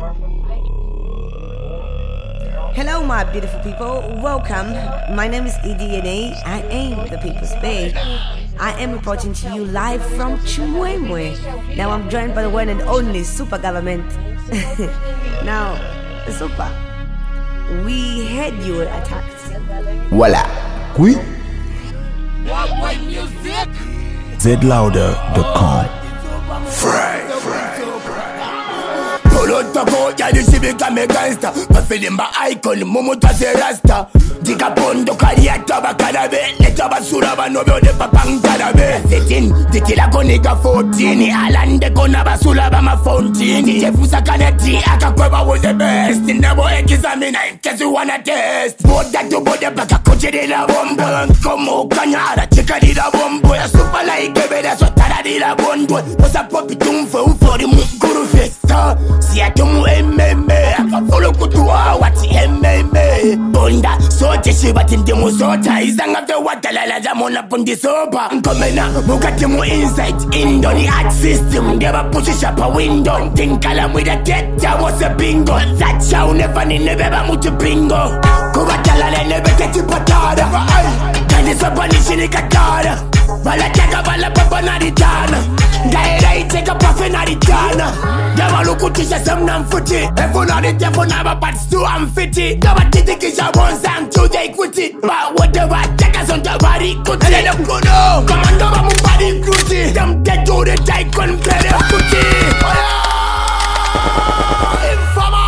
Hello my beautiful people, welcome. My name is EDNA, I am the People's Bay. I am reporting to you live from Chimwemwe. Now I'm joined by the one and only super government. Now, super, we heard you were attacked. Voila. Oui. Music. zlouder.com. Toko, ya di shibika me gangsta. Pafilimba icon, mumu tase rasta. Dika pondo kariata bakarabe. Leta basura banobyo de papangarabe. Setin, ditila konika 14. Alande kona basula bama 14. Jefusa kaneti, akakweba was the best. Nebo ekizamina, in case you wanna test. Boda to boda baka kochiri la bombo. Komo kanyara, chika di la bombo. Ya super like beda so tada di la bondo. Posa popi tumfe ufori mukuru festa. Siatumu ememe, akafolo kutuwa wati ememe. Bonda, sote shibati ndimu sota. Izanga fe watalala jamona pundi sopa. Nkomena, mukatimu insight. Indoni art system, ndeba pushisha pa window. Tinkala mwida keta wose bingo. Zacha unefani nebeba mutu bingo. Kubatalala nebete tipatada. Kandi sopa nishini katada. Bala chaka bala papa naritana. Daira iteka pafe naritana. Dama lukutisha semna mfuti. Efuna ni tefuna bapats tu amfiti. Dama titikisha bonsang to the equity. Ba whatever chaka sonta bari kuti. Ele kuno Komando ba mubari kuti. Dem tetu de taikon plere kuti. Infama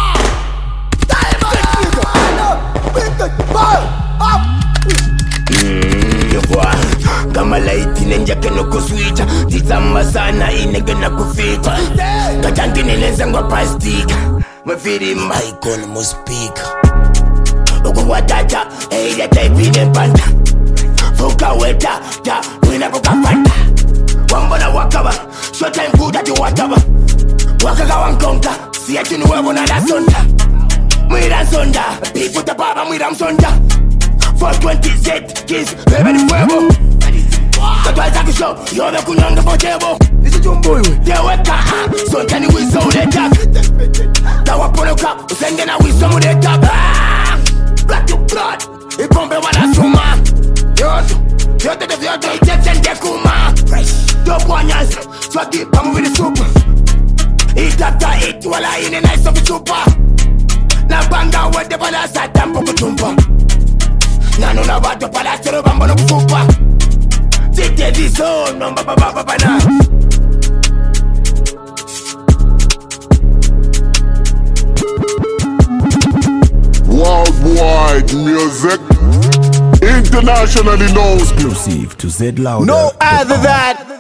kama laiti nenja keno kuswitcha. Tizama sana inege na kufita. Kajangi nilezengwa plastika. Mafiri maikon muspika. Ugu watata, eide teipine panta. Fuka weta, da, wina kuka panta. Wambona wakaba, short time food ati wataba. Wakaga wankonka, siyetu nuwevo na da sonda. Mwira sonda, piputa baba mwira msonda. 420Z, kiss, bebe ni fuego. Katwaza kusho, yobe kunyonga potebo. Nisi jumbuiwe, deweka, sontani wiso uleta. Tawaponoka, usenge na wiso muleta. Black to blood, ipombe wana suma. Yote de vyoto, Egyptian dekuma. Dopo anyas, swagi pamu vidi super. Itata it, wala ine nice of chupa. Na banga wede pala sata mpoku tumpa. Nano na wato pala sero bambo no kufupa. Tite viso no baba na. Worldwide music, internationally known, Exclusive to zlouder.com. No other than